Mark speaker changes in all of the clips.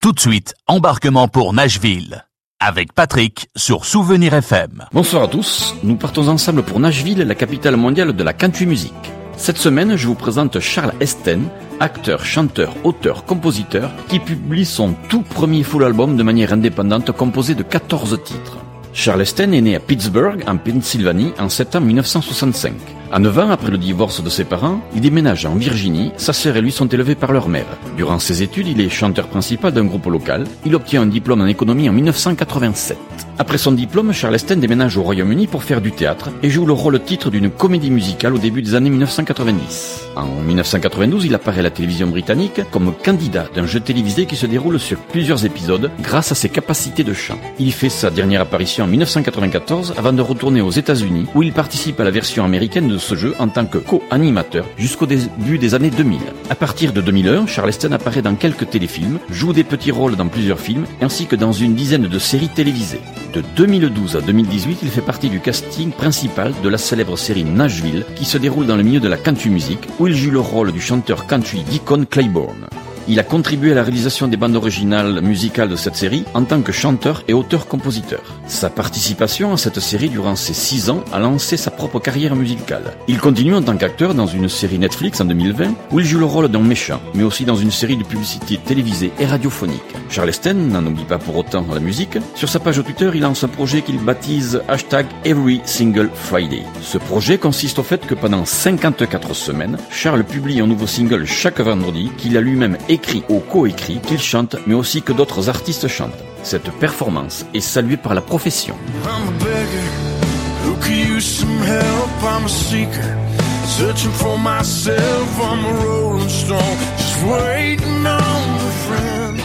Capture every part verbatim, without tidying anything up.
Speaker 1: Tout de suite, embarquement pour Nashville. Avec Patrick sur Souvenir F M.
Speaker 2: Bonsoir à tous, nous partons ensemble pour Nashville, la capitale mondiale de la country music. Cette semaine, je vous présente Charles Esten, acteur, chanteur, auteur, compositeur, qui publie son tout premier full album de manière indépendante composé de quatorze titres. Charles Esten est né à Pittsburgh, en Pennsylvanie, en septembre mille neuf cent soixante-cinq. À neuf ans après le divorce de ses parents, il déménage en Virginie, sa sœur et lui sont élevés par leur mère. Durant ses études, il est chanteur principal d'un groupe local. Il obtient un diplôme en économie en mille neuf cent quatre-vingt-sept. Après son diplôme, Charles Esten déménage au Royaume-Uni pour faire du théâtre et joue le rôle-titre d'une comédie musicale au début des années mille neuf cent quatre-vingt-dix. En mille neuf cent quatre-vingt-douze, il apparaît à la télévision britannique comme candidat d'un jeu télévisé qui se déroule sur plusieurs épisodes grâce à ses capacités de chant. Il fait sa dernière apparition en mille neuf cent quatre-vingt-quatorze avant de retourner aux États-Unis où il participe à la version américaine de ce jeu en tant que co-animateur jusqu'au début des années deux mille. À partir de deux mille un, Charles Esten apparaît dans quelques téléfilms, joue des petits rôles dans plusieurs films ainsi que dans une dizaine de séries télévisées. De deux mille douze à deux mille dix-huit, il fait partie du casting principal de la célèbre série Nashville qui se déroule dans le milieu de la country music où il joue le rôle du chanteur country Deacon Claiborne. Il a contribué à la réalisation des bandes originales musicales de cette série en tant que chanteur et auteur-compositeur. Sa participation à cette série durant ses six ans a lancé sa propre carrière musicale. Il continue en tant qu'acteur dans une série Netflix en deux mille vingt où il joue le rôle d'un méchant, mais aussi dans une série de publicités télévisées et radiophoniques. Charles Esten n'en oublie pas pour autant la musique. Sur sa page Twitter, il lance un projet qu'il baptise hashtag Every Single Friday. Ce projet consiste au fait que pendant cinquante-quatre semaines, Charles publie un nouveau single chaque vendredi qu'il a lui-même écrit écrit ou co-écrit, qu'il chante, mais aussi que d'autres artistes chantent. Cette performance est saluée par la profession. I'm a beggar who could use some help. I'm a seeker, searching for myself. I'm a rolling stone, just waiting on a friend.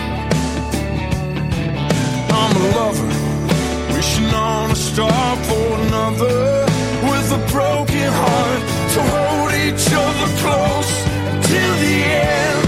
Speaker 2: I'm a lover, wishing on a star for another, with a broken heart to hold each other close till the end.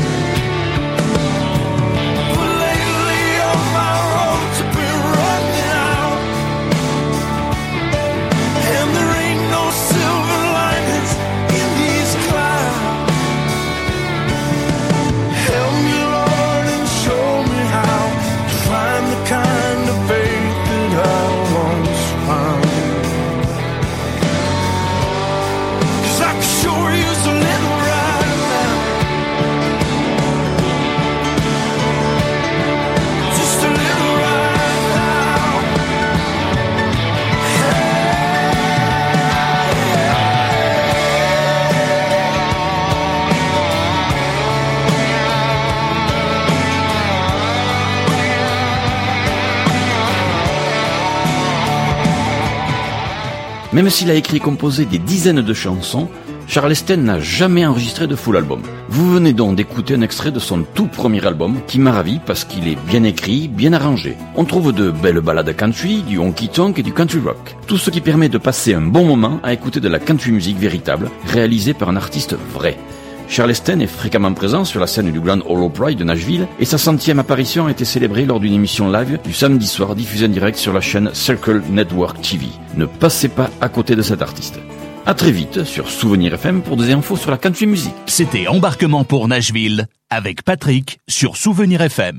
Speaker 2: Même s'il a écrit et composé des dizaines de chansons, Charles Esten n'a jamais enregistré de full album. Vous venez donc d'écouter un extrait de son tout premier album qui m'a ravi parce qu'il est bien écrit, bien arrangé. On trouve de belles ballades country, du honky-tonk et du country rock. Tout ce qui permet de passer un bon moment à écouter de la country music véritable, réalisée par un artiste vrai. Charles Esten est fréquemment présent sur la scène du Grand Ole Opry de Nashville et sa centième apparition a été célébrée lors d'une émission live du samedi soir diffusée en direct sur la chaîne Circle Network T V. Ne passez pas à côté de cet artiste. À très vite sur Souvenir F M pour des infos sur la country music.
Speaker 1: C'était Embarquement pour Nashville avec Patrick sur Souvenir F M.